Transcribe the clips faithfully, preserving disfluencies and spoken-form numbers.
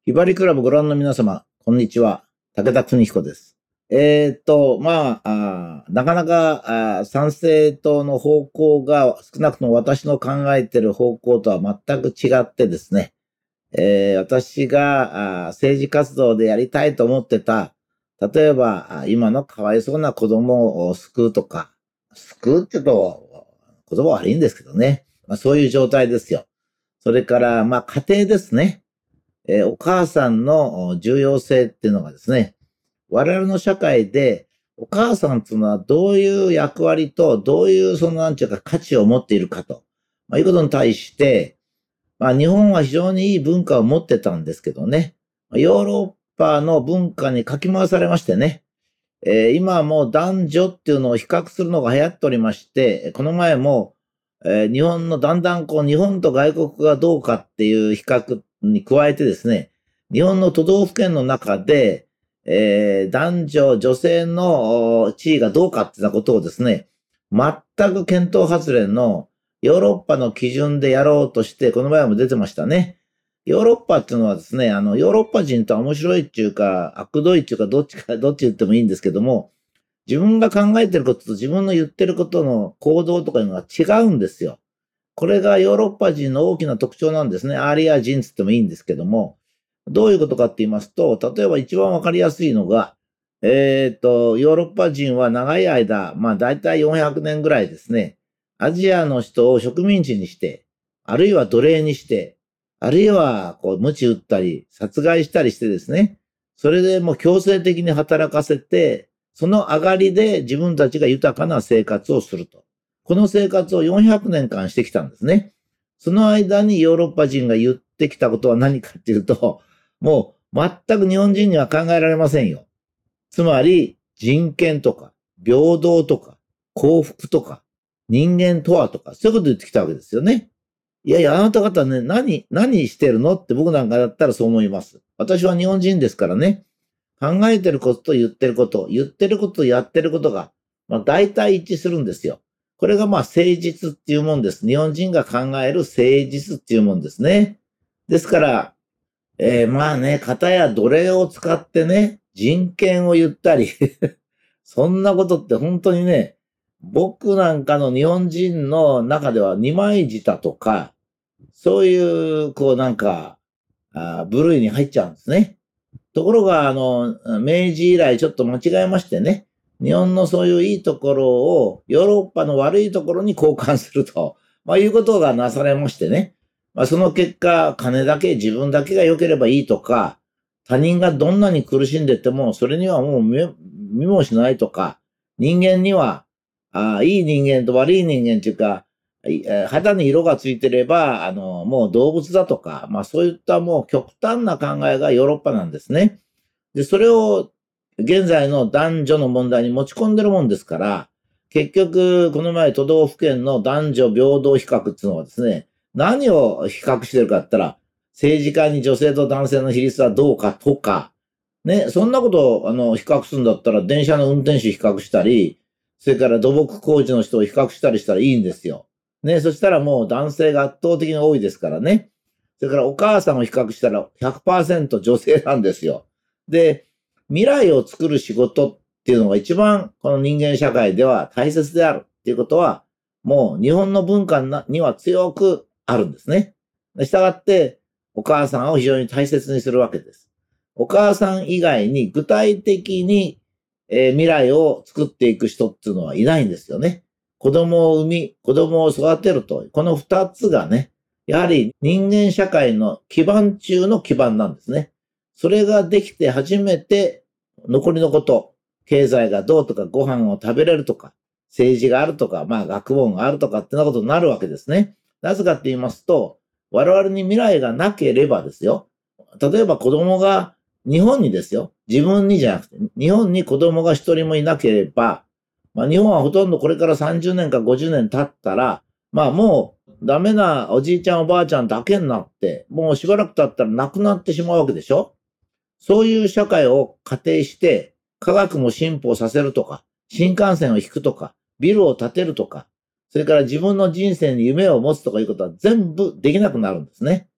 ひばりクラブご覧の皆様、こんにちは。武田邦彦です。えーっと、まあ、あなかなかあ参政党の方向が少なくとも私の考えている方向とは全く違ってですね、えー私があ政治活動でやりたいと思ってた、例えばあ今のかわいそうな子供を救うとか、救うって言うと言葉悪いんですけどね、まあ、そういう状態ですよ。それから、まあ、家庭ですね。えーお母さんの重要性っていうのがですね、我々の社会でお母さんっていうのはどういう役割とどういうそのなんていうか価値を持っているかと、まあ、いうことに対して、まあ日本は非常にいい文化を持ってたんですけどね、ヨーロッパの文化にかき回されましてね、えー今はもう男女っていうのを比較するのが流行っておりまして、この前も、えー日本のだんだんこう日本と外国がどうかっていう比較に加えてですね、日本の都道府県の中で、えー男女、女性のお地位がどうかっていうようなことをですね、全く検討外れのヨーロッパの基準でやろうとして、この前も出てましたね。ヨーロッパっていうのはですね、あの、ヨーロッパ人とは面白いっていうか、悪どいっていうか、どっちか、どっち言ってもいいんですけども、自分が考えてることと自分の言ってることの行動とかいうのが違うんですよ。これがヨーロッパ人の大きな特徴なんですね。アーリア人つってもいいんですけども、どういうことかって言いますと、例えば一番わかりやすいのが、えっと、ヨーロッパ人は長い間、まあ大体よんひゃくねんぐらいですね、アジアの人を植民地にして、あるいは奴隷にして、あるいはこう鞭打ったり、殺害したりしてですね、それでもう強制的に働かせて、その上がりで自分たちが豊かな生活をすると。この生活をよんひゃくねんかんしてきたんですね。その間にヨーロッパ人が言ってきたことは何かっていうと、もう全く日本人には考えられませんよ。つまり人権とか平等とか幸福とか人間とはとかそういうこと言ってきたわけですよね。いやいや、あなた方ね、何、何してるのって僕なんかだったらそう思います。私は日本人ですからね。考えてることと言ってること、言ってることとやってることが、まあ大体一致するんですよ。これがまあ誠実っていうもんです。日本人が考える誠実っていうもんですね。ですから、えーまあね、型や奴隷を使ってね、人権を言ったりそんなことって本当にね、僕なんかの日本人の中では二枚舌とか、そういう、こうなんか、あ部類に入っちゃうんですね。ところが、あの、明治以来ちょっと間違えましてね、日本のそういういいところをヨーロッパの悪いところに交換すると、まあいうことがなされましてね。まあその結果、金だけ自分だけが良ければいいとか、他人がどんなに苦しんでても、それにはもう見見もしないとか、人間には、あいい人間と悪い人間っていうか、え肌に色がついてれば、あの、もう動物だとか、まあそういったもう極端な考えがヨーロッパなんですね。で、それを現在の男女の問題に持ち込んでるもんですから、結局、この前都道府県の男女平等比較っていうのはですね、何を比較してるかって言ったら、政治家に女性と男性の比率はどうかとか、ね、そんなことをあの比較するんだったら、電車の運転手比較したり、それから土木工事の人を比較したりしたらいいんですよ。ね、そしたらもう男性が圧倒的に多いですからね。それからお母さんを比較したらひゃくパーセント女性なんですよ。で、未来を作る仕事っていうのが一番この人間社会では大切であるっていうことは、もう日本の文化には強くあるんですね。したがって、お母さんを非常に大切にするわけです。お母さん以外に具体的に、えー未来を作っていく人っていうのはいないんですよね。子供を産み、子供を育てると、この二つがね、やはり人間社会の基盤中の基盤なんですね。それができて初めて残りのこと、経済がどうとかご飯を食べれるとか、政治があるとか、まあ学問があるとかってなことになるわけですね。なぜかって言いますと、我々に未来がなければですよ。例えば子供が日本にですよ。自分にじゃなくて、日本に子供が一人もいなければ、まあ日本はほとんどこれからさんじゅうねんかごじゅうねん経ったら、まあもうダメなおじいちゃんおばあちゃんだけになって、もうしばらく経ったら亡くなってしまうわけでしょ。そういう社会を仮定して、科学も進歩させるとか、新幹線を引くとか、ビルを建てるとか、それから自分の人生に夢を持つとかいうことは全部できなくなるんですね。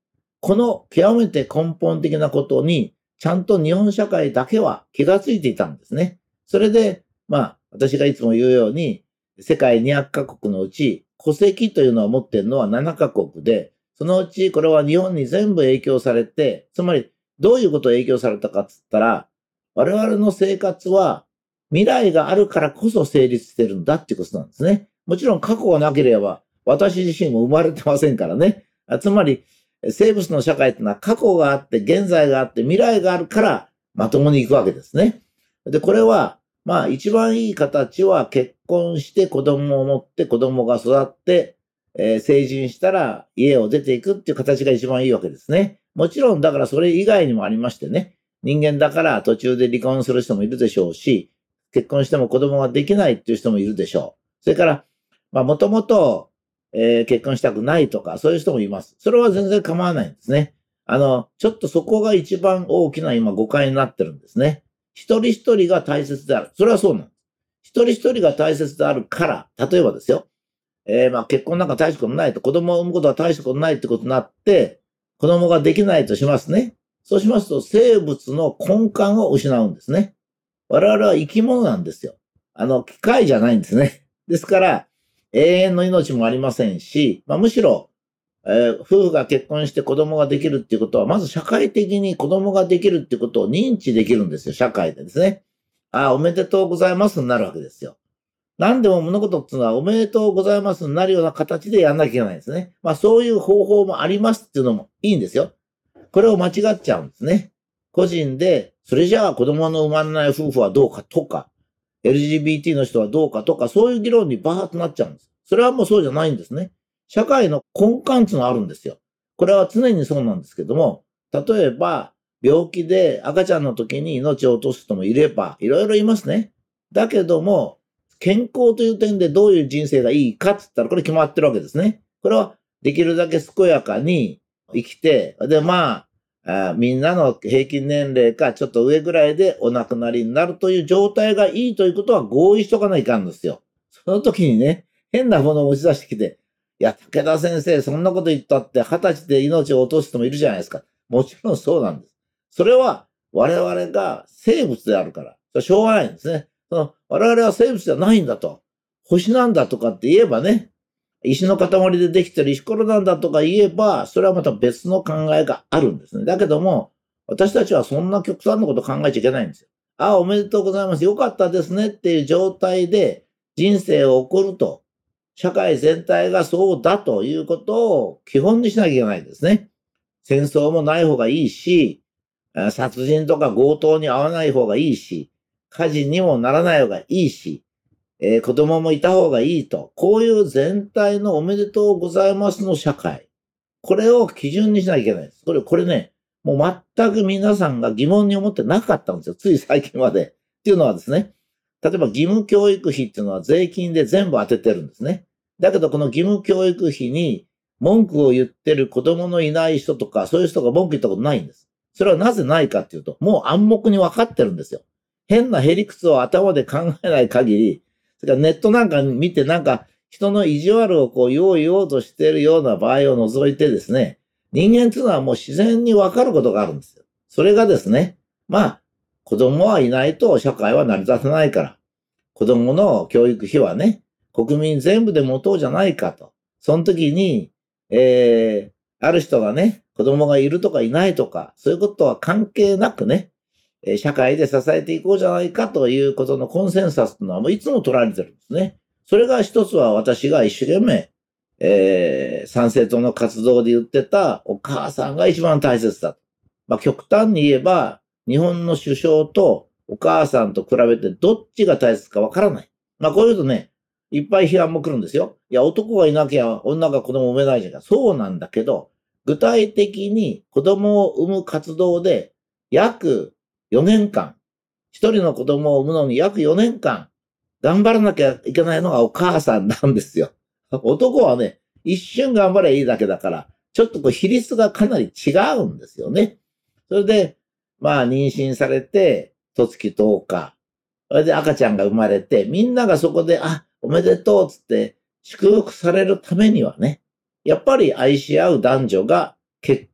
この極めて根本的なことに、ちゃんと日本社会だけは気がついていたんですね。それで、まあ、私がいつも言うように、世界にひゃくカ国のうち、戸籍というのを持っているのはななカ国で、そのうちこれは日本に全部影響されて、つまりどういうことを影響されたかって言ったら、我々の生活は未来があるからこそ成立してるんだっていうことなんですね。もちろん過去がなければ、私自身も生まれてませんからね。つまり、生物の社会っていうのは過去があって、現在があって、未来があるからまともに行くわけですね。で、これは、まあ一番いい形は結婚して子供を持って子供が育って、えー、成人したら家を出ていくっていう形が一番いいわけですね。もちろんだからそれ以外にもありましてね、人間だから途中で離婚する人もいるでしょうし、結婚しても子供ができないっていう人もいるでしょう。それから、まあもともと、えー、結婚したくないとか、そういう人もいます。それは全然構わないんですね。あの、ちょっとそこが一番大きな今誤解になってるんですね。一人一人が大切である。それはそうなんです。一人一人が大切であるから、例えばですよ。えー、まあ結婚なんか大したことないと、子供を産むことは大したことないってことになって、子供ができないとしますね。そうしますと生物の根幹を失うんですね。我々は生き物なんですよ。あの、機械じゃないんですね。ですから、永遠の命もありませんし、まあ、むしろ、えー、夫婦が結婚して子供ができるっていうことは、まず社会的に子供ができるっていうことを認知できるんですよ、社会でですね。ああ、おめでとうございますになるわけですよ。何でも物事っていうのはおめでとうございますになるような形でやんなきゃいけないんですね。まあそういう方法もありますっていうのもいいんですよ。これを間違っちゃうんですね。個人で、それじゃあ子供の生まれない夫婦はどうかとか、エルジービーティー の人はどうかとか、そういう議論にバーッとなっちゃうんです。それはもうそうじゃないんですね。社会の根幹っていうのがあるんですよ。これは常にそうなんですけども、例えば、病気で赤ちゃんの時に命を落とす人もいれば、いろいろいますね。だけども、健康という点でどういう人生がいいかって言ったら、これ決まってるわけですね。これはできるだけ健やかに生きて、で、まあ、あみんなの平均年齢かちょっと上ぐらいでお亡くなりになるという状態がいいということは合意しとかないかんですよ。その時にね、変なものを持ち出してきて、いや、武田先生、そんなこと言ったって二十歳で命を落とす人もいるじゃないですか。もちろんそうなんです。それは我々が生物であるから、それはしょうがないんですね。その我々は生物じゃないんだと。星なんだとかって言えばね、石の塊でできてる石ころなんだとか言えば、それはまた別の考えがあるんですね。だけども、私たちはそんな極端なこと考えちゃいけないんですよ。ああ、おめでとうございます。よかったですねっていう状態で人生を送ると、社会全体がそうだということを基本にしなきゃいけないんですね。戦争もない方がいいし、殺人とか強盗に遭わない方がいいし、火事にもならない方がいいし、えー、子供もいた方がいいと。こういう全体のおめでとうございますの社会。これを基準にしなきゃいけないです。これ、これね、もう全く皆さんが疑問に思ってなかったんですよ。つい最近まで。っていうのはですね、例えば義務教育費っていうのは税金で全部当ててるんですね。だけどこの義務教育費に文句を言ってる子供のいない人とか、そういう人が文句言ったことないんです。それはなぜないかっていうと、もう暗黙に分かってるんですよ。変なへりくつを頭で考えない限り、それからネットなんか見てなんか人の意地悪をこう用意ようとしているような場合を除いてですね、人間っていうのはもう自然に分かることがあるんですよ。それがですね、まあ、子供はいないと社会は成り立たないから、子供の教育費はね、国民全部で持とうじゃないかと。その時に、えー、ある人がね、子供がいるとかいないとか、そういうことは関係なくね、社会で支えていこうじゃないかということのコンセンサスというのはもういつも取られてるんですね。それが一つは私が一生懸命、えー、参政党の活動で言ってたお母さんが一番大切だと。まあ、極端に言えば、日本の首相とお母さんと比べてどっちが大切かわからない。まあ、こういうとね、いっぱい批判も来るんですよ。いや、男がいなきゃ女が子供を産めないじゃんか。そうなんだけど、具体的に子供を産む活動で約よねんかん、一人の子供を産むのに約よねんかん、頑張らなきゃいけないのがお母さんなんですよ。男はね、一瞬頑張ればいいだけだから、ちょっとこう比率がかなり違うんですよね。それで、まあ妊娠されて、十月とおか、それで赤ちゃんが生まれて、みんながそこで、あ、おめでとうつって祝福されるためにはね、やっぱり愛し合う男女が結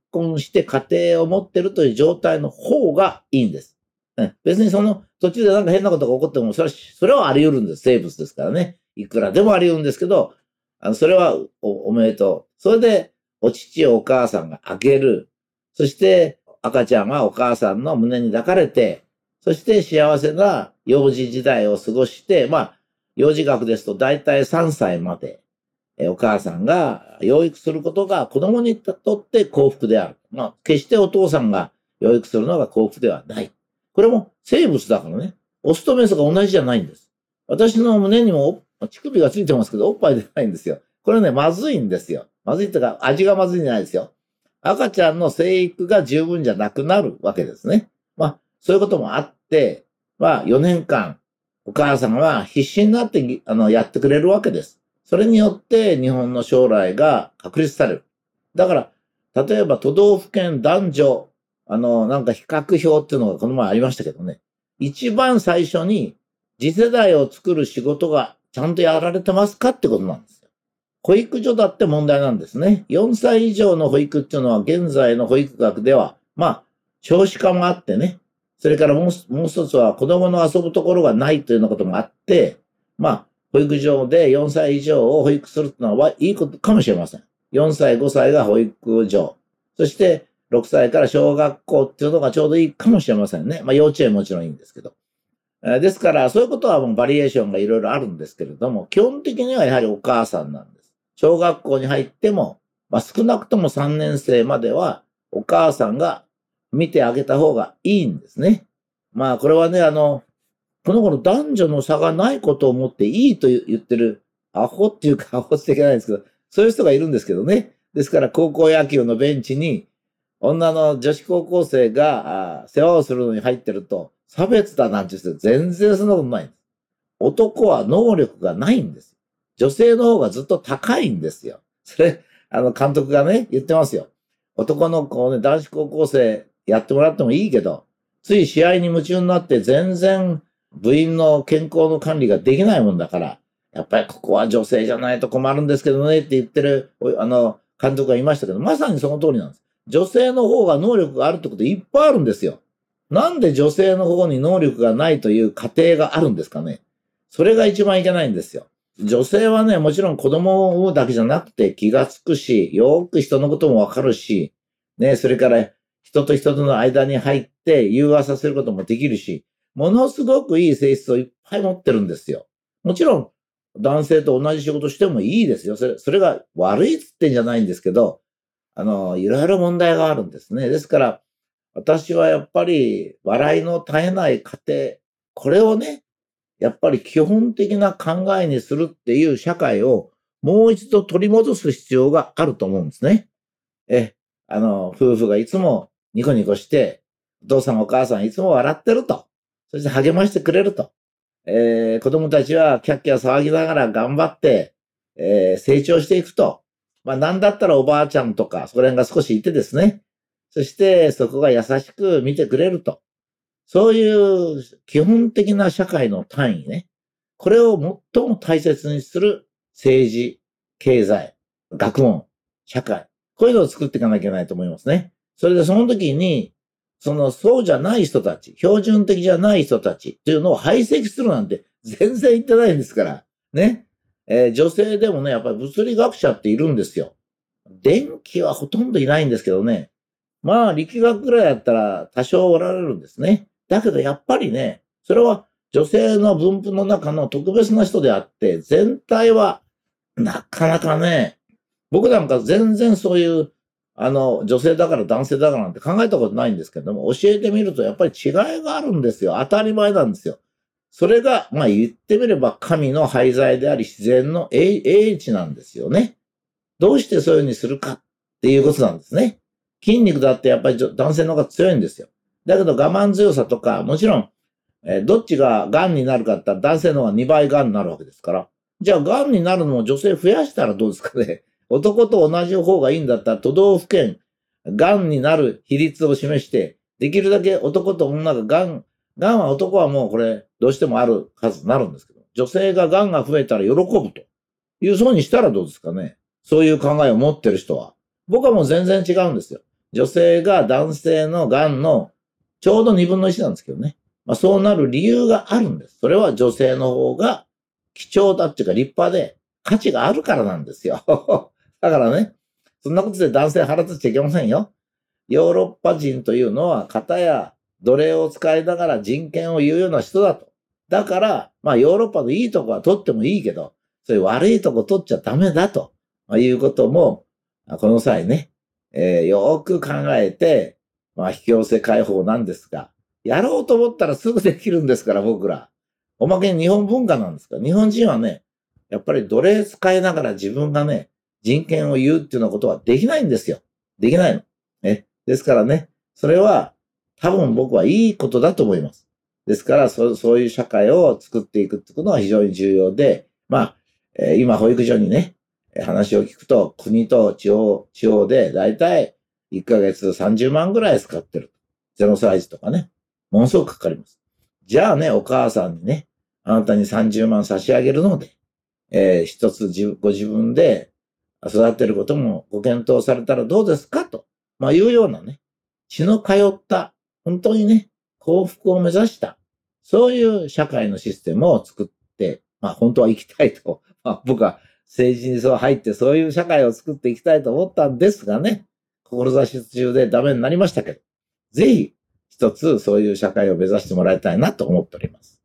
婚して家庭を持ってるという状態の方がいいんです。別にその途中でなんか変なことが起こっても、それは、それはあり得るんです。生物ですからね。いくらでもあり得るんですけど、あのそれは お, おめでとう。それで、お乳をお母さんがあげる。そして、赤ちゃんはお母さんの胸に抱かれて、そして幸せな幼児時代を過ごして、まあ、幼児学ですと大体さんさいまで、お母さんが養育することが子供にとって幸福である。まあ、決してお父さんが養育するのが幸福ではない。これも生物だからね。オスとメスが同じじゃないんです。私の胸にも乳首がついてますけど、おっぱい出ないんですよ。これね、まずいんですよ。まずいというか、味がまずいんじゃないですよ。赤ちゃんの生育が十分じゃなくなるわけですね。まあ、そういうこともあって、まあ、よねんかん、お母さんは必死になって、あの、やってくれるわけです。それによって日本の将来が確立される。だから、例えば都道府県男女、あの、なんか比較表っていうのがこの前ありましたけどね。一番最初に次世代を作る仕事がちゃんとやられてますかってことなんですよ。保育所だって問題なんですね。よんさい以上の保育っていうのは現在の保育学では、まあ、少子化もあってね。それからもう、もう一つは子供の遊ぶところがないというようなこともあって、まあ、保育所でよんさい以上を保育するっていうのはいいことかもしれません。よんさい、ごさいが保育所。そして、ろくさいから小学校っていうのがちょうどいいかもしれませんね。まあ幼稚園もちろんいいんですけど。ですから、そういうことはもうバリエーションがいろいろあるんですけれども、基本的にはやはりお母さんなんです。小学校に入っても、まあ少なくともさんねん生まではお母さんが見てあげた方がいいんですね。まあこれはね、あの、この頃男女の差がないことを思っていいと言ってる、アホっていうかアホっていけないんですけど、そういう人がいるんですけどね。ですから高校野球のベンチに、女の女子高校生が世話をするのに入ってると、差別だなんて言って全然そんなことないんです。男は能力がないんです。女性の方がずっと高いんですよ。それ、あの監督がね、言ってますよ。男の子ね、男子高校生やってもらってもいいけど、つい試合に夢中になって全然部員の健康の管理ができないもんだから、やっぱりここは女性じゃないと困るんですけどねって言ってる、あの、監督がいましたけど、まさにその通りなんです。女性の方が能力があるってこといっぱいあるんですよ。なんで女性の方に能力がないという過程があるんですかね。それが一番いけないんですよ。女性はね、もちろん子供を産むだけじゃなくて気がつくし、よく人のこともわかるし、ね、それから人と人との間に入って融和させることもできるし、ものすごくいい性質をいっぱい持ってるんですよ。もちろん男性と同じ仕事してもいいですよ。それ、それが悪いっつってんじゃないんですけど、あの、いろいろ問題があるんですね。ですから、私はやっぱり笑いの絶えない過程、これをね、やっぱり基本的な考えにするっていう社会をもう一度取り戻す必要があると思うんですね。え、あの、夫婦がいつもニコニコして、お父さんお母さんいつも笑ってると。そして励ましてくれると。えー、子供たちはキャッキャ騒ぎながら頑張って、えー、成長していくと。まあ、なんだったらおばあちゃんとか、そこら辺が少しいてですね。そして、そこが優しく見てくれると。そういう基本的な社会の単位ね。これを最も大切にする政治、経済、学問、社会。こういうのを作っていかなきゃいけないと思いますね。それでその時に、そのそうじゃない人たち、標準的じゃない人たちっていうのを排斥するなんて全然言ってないんですから。ね。えー、女性でもね、やっぱり物理学者っているんですよ。電気はほとんどいないんですけどね。まあ、力学ぐらいだったら多少おられるんですね。だけどやっぱりね、それは女性の分布の中の特別な人であって、全体はなかなかね、僕なんか全然そういう、あの、女性だから男性だからなんて考えたことないんですけども、教えてみるとやっぱり違いがあるんですよ。当たり前なんですよ。それが、まあ言ってみれば神の廃材であり自然の英英知なんですよね。どうしてそういうふうにするかっていうことなんですね。筋肉だってやっぱり男性の方が強いんですよ。だけど我慢強さとか、もちろん、えー、どっちが癌になるかって言ったら男性の方がにばい癌になるわけですから。じゃあ癌になるのも女性増やしたらどうですかね。男と同じ方がいいんだったら都道府県、癌になる比率を示して、できるだけ男と女が癌、癌は男はもうこれどうしてもある数になるんですけど、女性が癌が増えたら喜ぶというそうにしたらどうですかね。そういう考えを持ってる人は。僕はもう全然違うんですよ。 女性が男性のがんのちょうどにぶんのいちなんですけどね。まあ、そうなる理由があるんです。それは女性の方が貴重だっていうか立派で価値があるからなんですよ。だからね、そんなことで男性腹立っちゃいけませんよ。ヨーロッパ人というのは、型や奴隷を使いながら人権を言うような人だと。だから、まあヨーロッパのいいとこは取ってもいいけど、そういう悪いとこ取っちゃダメだと、まあ、いうことも、この際ね、えー、よく考えて、まあ引き寄せ解放なんですが、やろうと思ったらすぐできるんですから、僕ら。おまけに日本文化なんですから、日本人はね、やっぱり奴隷使いながら自分がね、人権を言うっていうようなことはできないんですよ。できないの。ね。ですからね、それは多分僕はいいことだと思います。ですからそ、そういう社会を作っていくってことは非常に重要で、まあ、えー、今保育所にね、話を聞くと国と地方、地方でだいたいいっかげつさんじゅうまんぐらい使ってる。ゼロさい児とかね、ものすごくかかります。じゃあね、お母さんにね、あなたにさんじゅうまん差し上げるので、えー、一つ自ご自分で育てることもご検討されたらどうですかと、まあ、いうようなね、血の通った、本当にね、幸福を目指した、そういう社会のシステムを作って、まあ本当は生きたいと、まあ、僕は政治にそう入ってそういう社会を作っていきたいと思ったんですがね、志中でダメになりましたけど、ぜひ一つそういう社会を目指してもらいたいなと思っております。